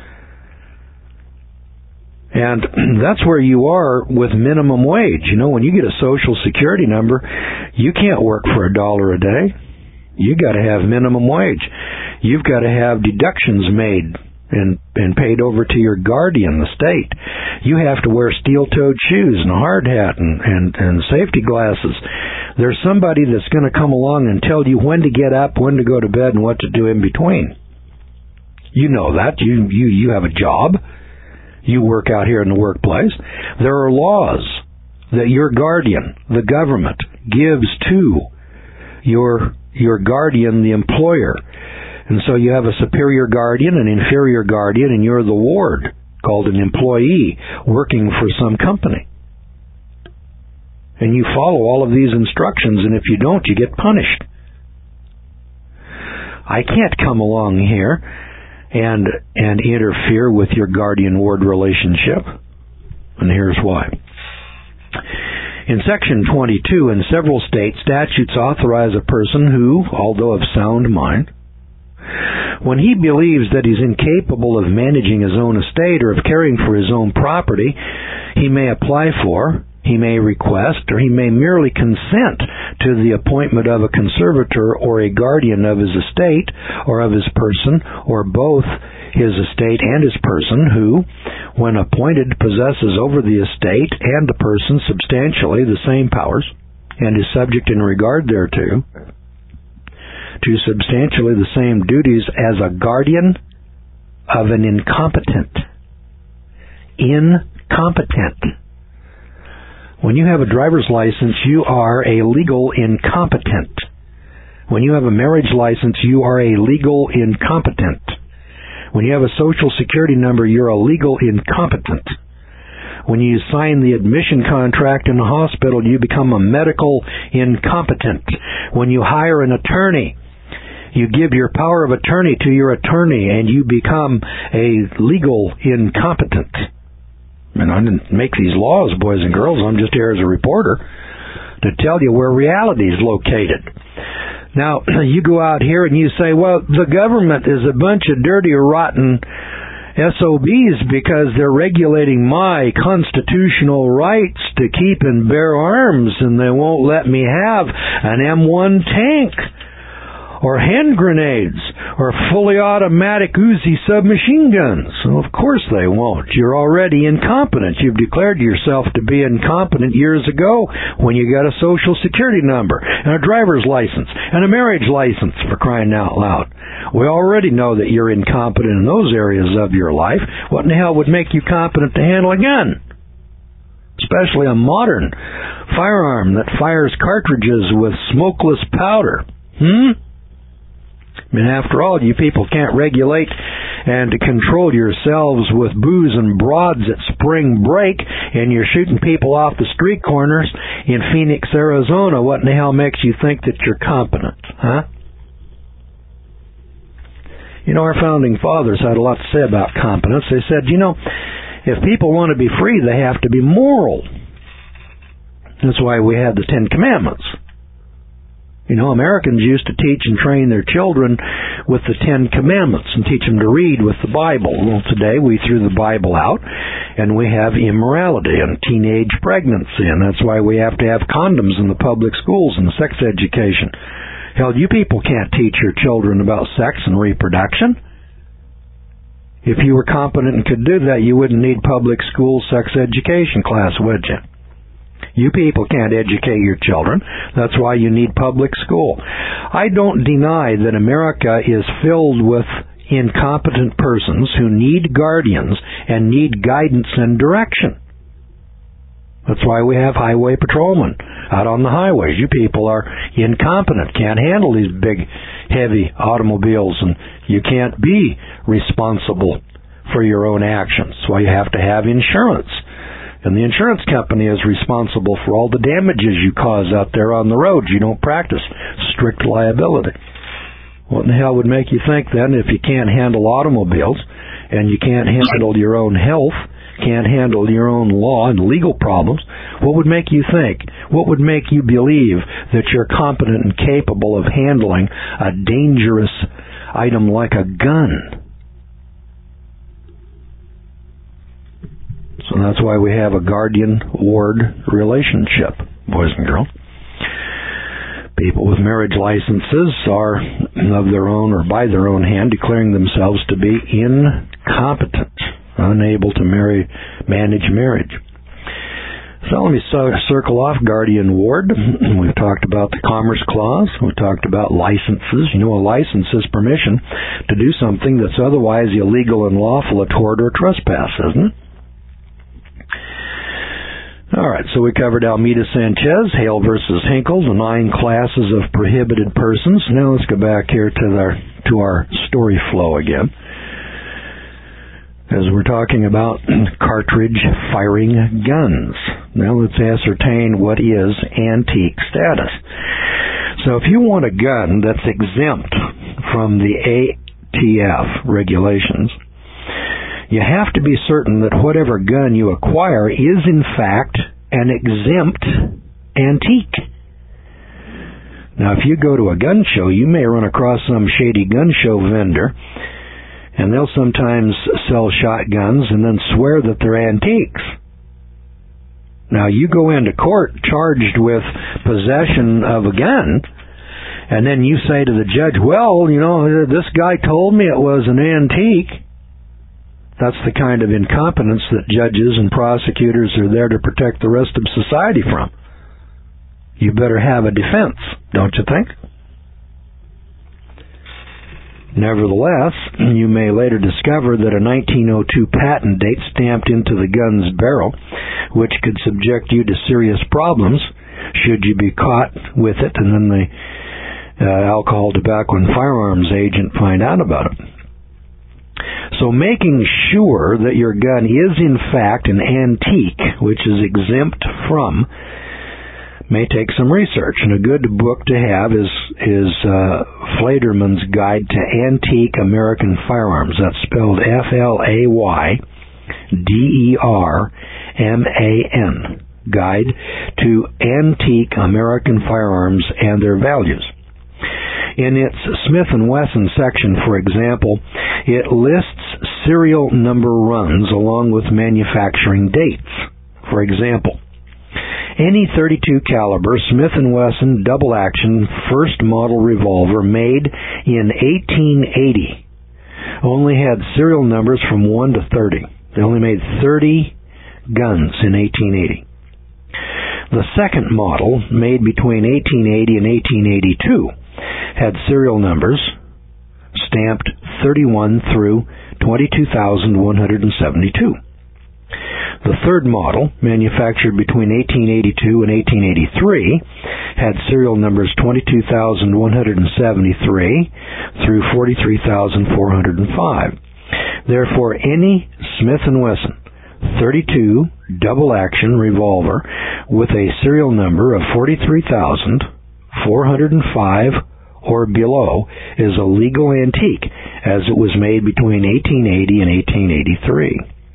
And that's where you are with minimum wage. You know, when you get a Social Security number, you can't work for a dollar a day. You got to have minimum wage. You've got to have deductions made and and paid over to your guardian, the state. You have to wear steel-toed shoes and a hard hat and, and, and safety glasses. There's somebody that's going to come along and tell you when to get up, when to go to bed, and what to do in between. You know that. You you you have a job. You work out here in the workplace. There are laws that your guardian, the government, gives to your your guardian, the employer. And so you have a superior guardian, an inferior guardian, and you're the ward, called an employee, working for some company. And you follow all of these instructions, and if you don't, you get punished. I can't come along here and and interfere with your guardian-ward relationship. And here's why. In Section twenty-two, in several states, statutes authorize a person who, although of sound mind, when he believes that he's incapable of managing his own estate or of caring for his own property, he may apply for, he may request, or he may merely consent to the appointment of a conservator or a guardian of his estate or of his person, or both his estate and his person, who, when appointed, possesses over the estate and the person substantially the same powers, and is subject in regard thereto to substantially the same duties as a guardian of an incompetent. Incompetent. When you have a driver's license, you are a legal incompetent. When you have a marriage license, you are a legal incompetent. When you have a Social Security number, you're a legal incompetent. When you sign the admission contract in the hospital, you become a medical incompetent. When you hire an attorney, you give your power of attorney to your attorney, and you become a legal incompetent. And I didn't make these laws, boys and girls. I'm just here as a reporter to tell you where reality is located. Now, you go out here and you say, well, the government is a bunch of dirty, rotten S O Bs because they're regulating my constitutional rights to keep and bear arms, and they won't let me have an M one tank or hand grenades or fully automatic Uzi submachine guns. Well, of course they won't. You're already incompetent. You've declared yourself to be incompetent years ago when you got a social security number and a driver's license and a marriage license, for crying out loud. We already know that you're incompetent in those areas of your life. What in the hell would make you competent to handle a gun? Especially a modern firearm that fires cartridges with smokeless powder. Hmm? I mean, after all, you people can't regulate and control yourselves with booze and broads at spring break, and you're shooting people off the street corners in Phoenix, Arizona. What in the hell makes you think that you're competent, huh? You know, our founding fathers had a lot to say about competence. They said, you know, if people want to be free, they have to be moral. That's why we have the Ten Commandments. You know, Americans used to teach and train their children with the Ten Commandments and teach them to read with the Bible. Well, today we threw the Bible out and we have immorality and teenage pregnancy, and that's why we have to have condoms in the public schools and sex education. Hell, you people can't teach your children about sex and reproduction. If you were competent and could do that, you wouldn't need public school sex education class, would you? You people can't educate your children. That's why you need public school. I don't deny that America is filled with incompetent persons who need guardians and need guidance and direction. That's why we have highway patrolmen out on the highways. You people are incompetent, can't handle these big, heavy automobiles, and you can't be responsible for your own actions. That's why you have to have insurance. And the insurance company is responsible for all the damages you cause out there on the roads. You don't practice strict liability. What in the hell would make you think then, if you can't handle automobiles and you can't handle your own health, can't handle your own law and legal problems, what would make you think? What would make you believe that you're competent and capable of handling a dangerous item like a gun? So that's why we have a guardian-ward relationship, boys and girls. People with marriage licenses are of their own or by their own hand declaring themselves to be incompetent, unable to marry, manage marriage. So let me circle off guardian ward. We've talked about the Commerce Clause. We've talked about licenses. You know, a license is permission to do something that's otherwise illegal and lawful, a tort or trespass, isn't it? All right, so we covered Almeida Sanchez, Hale versus Hinkle, the nine classes of prohibited persons. Now let's go back here to our to our story flow again, as we're talking about cartridge firing guns. Now let's ascertain what is antique status. So if you want a gun that's exempt from the A T F regulations, you have to be certain that whatever gun you acquire is in fact an exempt antique. Now, if you go to a gun show, you may run across some shady gun show vendor, and they'll sometimes sell shotguns and then swear that they're antiques. Now, you go into court charged with possession of a gun, and then you say to the judge, well, you know, this guy told me it was an antique. That's the kind of incompetence that judges and prosecutors are there to protect the rest of society from. You better have a defense, don't you think? Nevertheless, you may later discover that a nineteen oh two patent date stamped into the gun's barrel, which could subject you to serious problems should you be caught with it and then the uh, alcohol, tobacco, and firearms agent find out about it. So making sure that your gun is in fact an antique, which is exempt from, may take some research. And a good book to have is is uh, Flaterman's Guide to Antique American Firearms. That's spelled F L A Y D E R M A N, Guide to Antique American Firearms and Their Values. In its Smith and Wesson section, for example, it lists serial number runs along with manufacturing dates. For example, any thirty-two caliber Smith and Wesson double-action first model revolver made in eighteen eighty only had serial numbers from one to thirty. They only made thirty guns in eighteen eighty. The second model, made between eighteen eighty and eighteen eighty-two, had serial numbers stamped thirty-one through twenty-two thousand one hundred seventy-two. The third model, manufactured between eighteen eighty-two and eighteen eighty-three, had serial numbers twenty-two thousand one hundred seventy-three through forty-three thousand four hundred five. Therefore, any Smith and Wesson thirty-two double-action revolver with a serial number of forty-three thousand four hundred five or below is a legal antique, as it was made between eighteen eighty and eighteen eighty-three.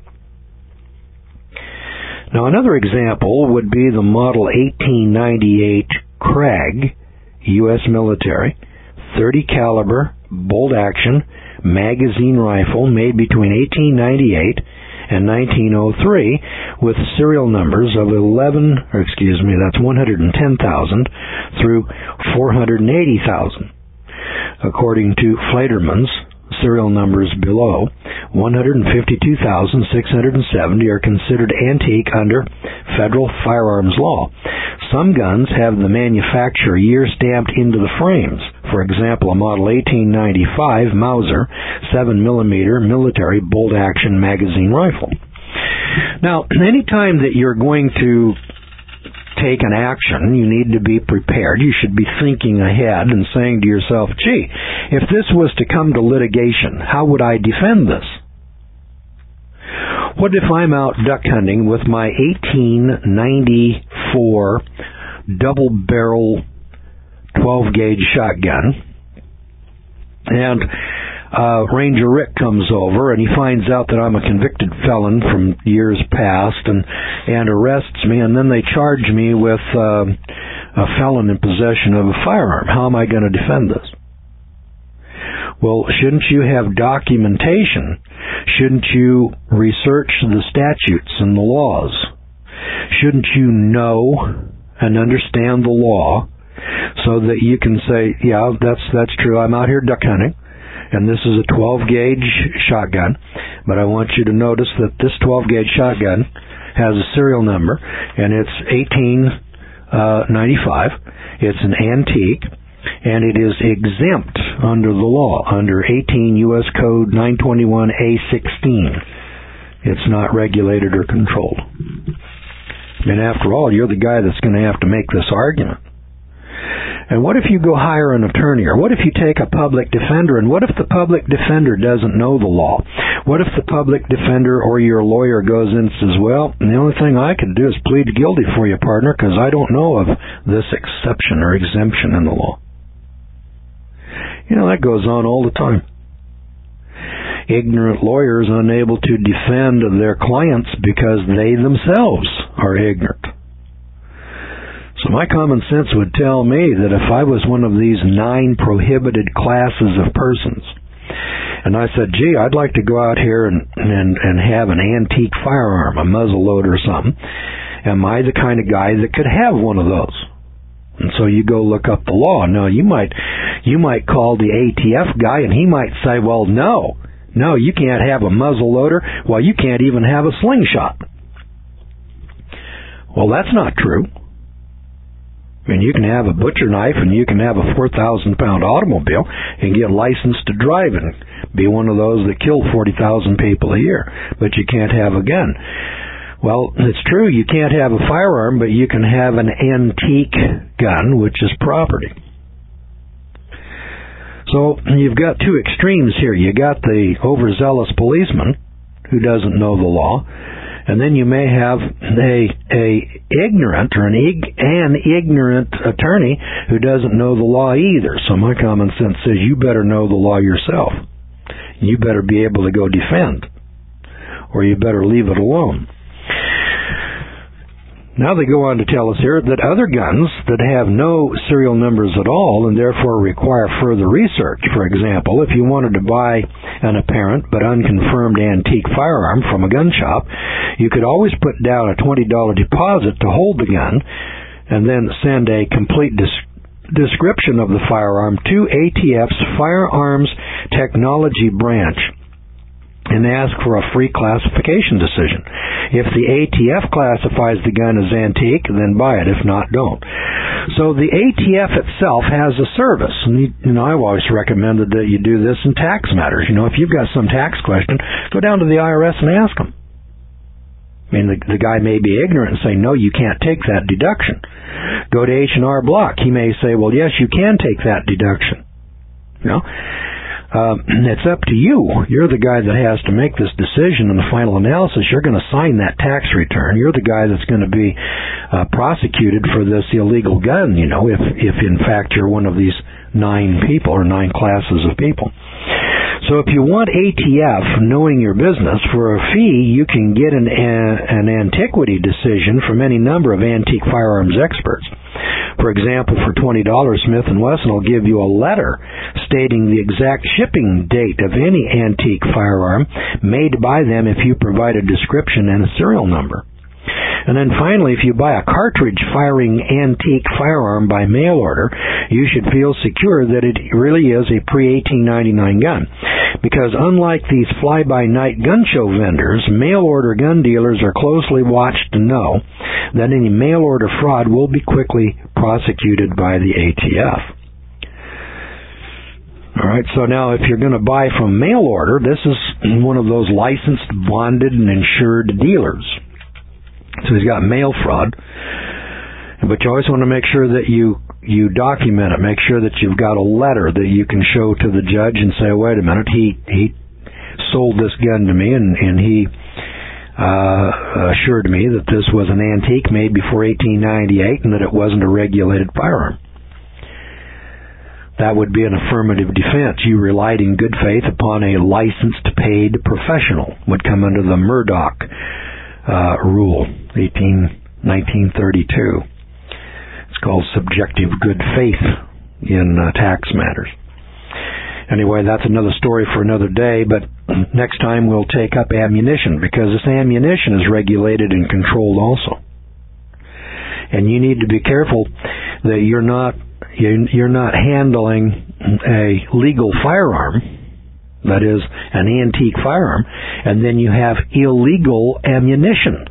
Now, another example would be the model eighteen ninety-eight Krag, U S military, thirty caliber, bolt-action, magazine rifle made between eighteen ninety-eight and nineteen oh three with serial numbers of eleven, or excuse me, that's one hundred ten thousand through four hundred eighty thousand. According to Flaterman's, serial numbers below one hundred fifty-two thousand six hundred seventy are considered antique under federal firearms law. Some guns have the manufacturer year stamped into the frames. For example, a model eighteen ninety-five Mauser seven millimeter military bolt-action magazine rifle. Now, anytime that you're going to take an action, you need to be prepared. You should be thinking ahead and saying to yourself, gee, if this was to come to litigation, how would I defend this? What if I'm out duck hunting with my eighteen ninety-four double-barrel twelve gauge shotgun, and uh, Ranger Rick comes over and he finds out that I'm a convicted felon from years past and, and arrests me, and then they charge me with uh, a felon in possession of a firearm. How am I going to defend this? Well, shouldn't you have documentation? Shouldn't you research the statutes and the laws? Shouldn't you know and understand the law so that you can say, yeah, that's that's true, I'm out here duck hunting, and this is a twelve gauge shotgun, but I want you to notice that this twelve gauge shotgun has a serial number, and it's eighteen ninety-five. It's an antique, and it is exempt under the law, under eighteen U S Code nine twenty-one A sixteen. It's not regulated or controlled. And after all, you're the guy that's going to have to make this argument. And what if you go hire an attorney? Or what if you take a public defender? And what if the public defender doesn't know the law? What if the public defender or your lawyer goes in and says, well, the only thing I can do is plead guilty for you, partner, because I don't know of this exception or exemption in the law. You know, that goes on all the time. Ignorant lawyers unable to defend their clients because they themselves are ignorant. So my common sense would tell me that if I was one of these nine prohibited classes of persons, and I said, gee, I'd like to go out here and, and, and have an antique firearm, a muzzleloader or something, am I the kind of guy that could have one of those? And so you go look up the law. Now, you might you might call the A T F guy, and he might say, well, no, no, you can't have a muzzleloader. Well, you can't even have a slingshot. Well, that's not true. I mean, you can have a butcher knife, and you can have a four thousand pound automobile and get licensed to drive and be one of those that kill forty thousand people a year, but you can't have a gun. Well, it's true, you can't have a firearm, but you can have an antique gun, which is property. So you've got two extremes here. You got the overzealous policeman who doesn't know the law, and then you may have a a ignorant or an ig, an ignorant attorney who doesn't know the law either. So my common sense says you better know the law yourself. You better be able to go defend, or you better leave it alone. Now they go on to tell us here that other guns that have no serial numbers at all and therefore require further research. For example, if you wanted to buy an apparent but unconfirmed antique firearm from a gun shop, you could always put down a twenty dollars deposit to hold the gun and then send a complete dis- description of the firearm to A T F's Firearms Technology Branch and ask for a free classification decision. If the A T F classifies the gun as antique, then buy it. If not, don't. So the A T F itself has a service. And, you know, I've always recommended that you do this in tax matters. You know, if you've got some tax question, go down to the I R S and ask them. I mean, the, the guy may be ignorant and say, no, you can't take that deduction. Go to H and R Block. He may say, well, yes, you can take that deduction. You know? Uh, it's up to you. You're the guy that has to make this decision in the final analysis. You're going to sign that tax return. You're the guy that's going to be uh, prosecuted for this illegal gun, you know, if, if in fact you're one of these nine people or nine classes of people. So if you want A T F knowing your business, for a fee, you can get an, an antiquity decision from any number of antique firearms experts. For example, for twenty dollars, Smith and Wesson will give you a letter stating the exact shipping date of any antique firearm made by them if you provide a description and a serial number. And then finally, if you buy a cartridge-firing antique firearm by mail order, you should feel secure that it really is a pre eighteen ninety-nine gun. Because unlike these fly-by-night gun show vendors, mail-order gun dealers are closely watched to know that any mail-order fraud will be quickly prosecuted by the A T F. All right, so now if you're going to buy from mail order, this is one of those licensed, bonded, and insured dealers. So he's got mail fraud, but you always want to make sure that you you document it. Make sure that you've got a letter that you can show to the judge and say, wait a minute, he he sold this gun to me, and, and he uh, assured me that this was an antique made before eighteen ninety-eight and that it wasn't a regulated firearm. That would be an affirmative defense. You relied in good faith upon a licensed, paid professional. Would come under the Murdoch uh, rule, nineteen thirty-two. It's called subjective good faith in uh, tax matters. Anyway, that's another story for another day, but next time we'll take up ammunition, because this ammunition is regulated and controlled also. And you need to be careful that you're not you're not handling a legal firearm, that is, an antique firearm, and then you have illegal ammunition.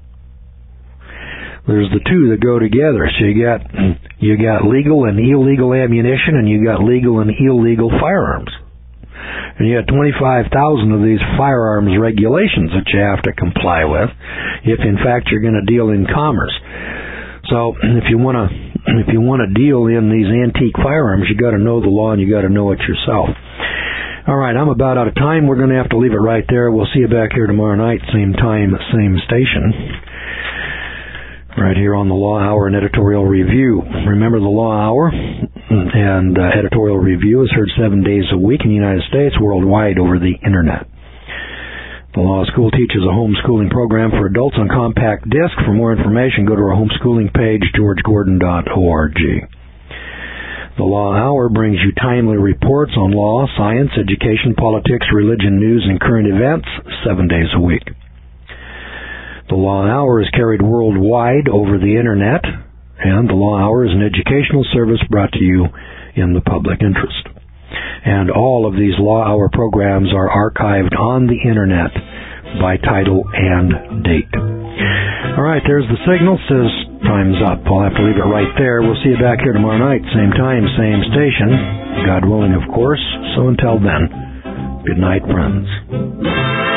There's the two that go together. So you got you got legal and illegal ammunition, and you got legal and illegal firearms. And you got twenty-five thousand of these firearms regulations that you have to comply with if, in fact, you're going to deal in commerce. So if you want to if you want to deal in these antique firearms, you got to know the law and you got to know it yourself. All right, I'm about out of time. We're going to have to leave it right there. We'll see you back here tomorrow night, same time, same station, right here on the Law Hour and Editorial Review. Remember, the Law Hour and uh, Editorial Review is heard seven days a week in the United States, worldwide over the Internet. The Law School teaches a homeschooling program for adults on compact disc. For more information, go to our homeschooling page, george gordon dot org. The Law Hour brings you timely reports on law, science, education, politics, religion, news, and current events seven days a week. The Law Hour is carried worldwide over the Internet, and the Law Hour is an educational service brought to you in the public interest. And all of these Law Hour programs are archived on the Internet by title and date. All right, there's the signal. Says time's up. I'll have to leave it right there. We'll see you back here tomorrow night, same time, same station. God willing, of course. So until then, good night, friends.